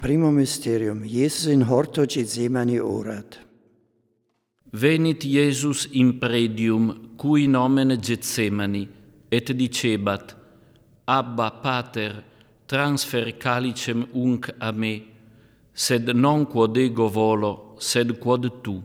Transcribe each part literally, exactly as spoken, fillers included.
Primo mysterium, Jesus in horto Gethsemane orat. Venit Iesus in predium, cui nomen Gethsemani, et dicebat, Abba, Pater, transfer calicem unc a me, sed non quod ego volo, sed quod tu.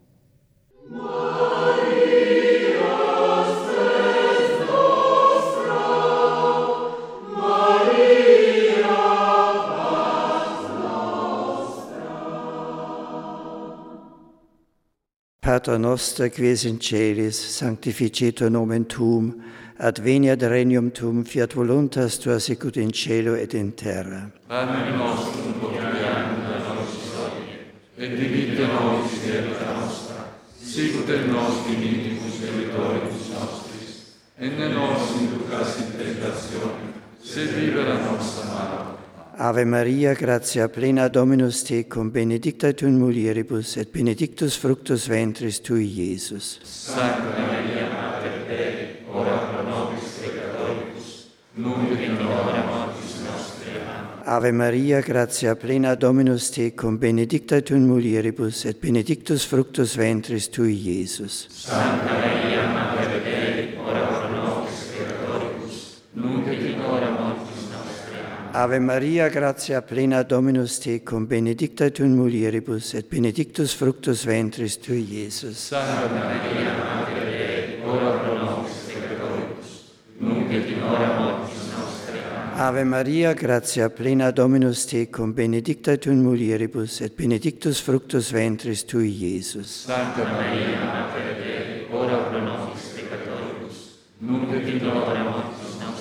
Pater noster, qui es in celis, sanctificetur nomen tuum, adveniat regnum tuum, fiat voluntas tua sicut in cielo et in terra. Panem nostrum quotidianum da nobis hodie, et dimitte nobis debita nostra, sicut et nos dimittimus debitoribus nostris, et ne nos inducas in tentationem, sed libera nos a malo. Ave Maria, gratia plena Dominus tecum, benedicta tu in mulieribus, et benedictus fructus ventris tui, Iesus. Sancta Maria, Mater Dei, ora pro nobis peccatoribus, nunc et in hora mortis nostre. Amen. Ave Maria, gratia plena Dominus tecum, benedicta tu in mulieribus, et benedictus fructus ventris tui, Iesus. Sancta Maria, Mater Dei, ora pro nobis peccatoribus, nunc et in hora mortis. Ave Maria, gratia plena Dominus tecum, benedicta tu in mulieribus, et benedictus fructus ventris tui, Iesus. Sancta Maria, Mater Dei, ora pro nobis peccatoribus, nunc et in hora mortis nostre. Amen. Ave Maria, gratia plena Dominus tecum, benedicta tu in mulieribus, et benedictus fructus ventris tui, Iesus. Sancta Maria, Mater Dei, ora pro nobis peccatoribus, nunc et in hora mortis.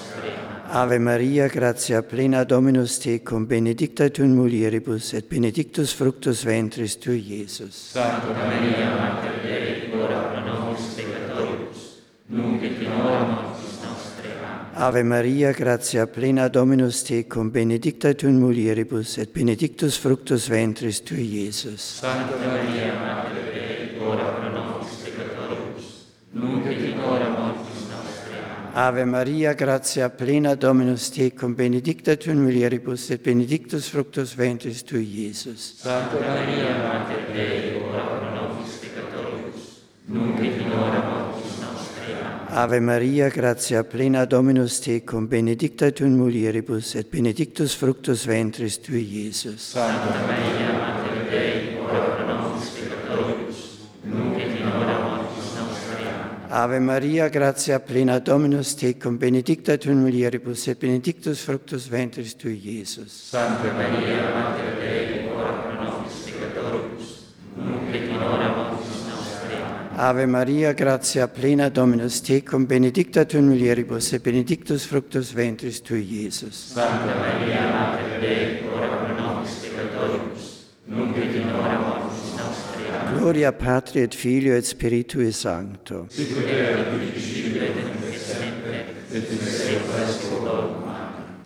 Ave Maria, gratia plena Dominus tecum, benedicta tu in mulieribus, et benedictus fructus ventris tui, Iesus. Sancta Maria, Mater Dei, ora pro nobis peccatoribus, nunc et in hora mortis nostre. Amen. Ave Maria, gratia plena Dominus tecum, benedicta tu in mulieribus, et benedictus fructus ventris tui, Iesus. Sancta Maria, Mater Dei, ora pro nobis peccatoribus, nunc et in hora mortis. Ave Maria, gratia plena Dominus tecum, benedicta tu in mulieribus, et benedictus fructus ventris tui, Iesus. Sancta Maria, Mater Dei, ora pro nobis peccatoribus, nunc et in hora mortis nostre. Amen. Ave Maria, gratia plena Dominus tecum, benedicta tu in mulieribus, et benedictus fructus ventris tui, Iesus. Sancta Maria, Mater Dei, ora pro nobis peccatoribus, nunc et in hora mortis nostre. Amen. Ave Maria, gratia plena Dominus tecum, benedicta tu in mulieribus, et benedictus fructus ventris tui, Iesus. Sancta Maria, Mater Dei, ora pro nobis peccatoribus, nunc et in hora mortis nostre. Amen. Ave Maria, gratia plena Dominus tecum, benedicta tu in mulieribus, et benedictus fructus ventris tui, Iesus. Sancta Maria, Mater Dei, ora pro nobis peccatoribus, nunc et in hora mortis nostre. Amen. Gloria Patri et Filio et Spiritui Sancto. Sicut erat in principio et nunc et semper, et in saecula saeculorum.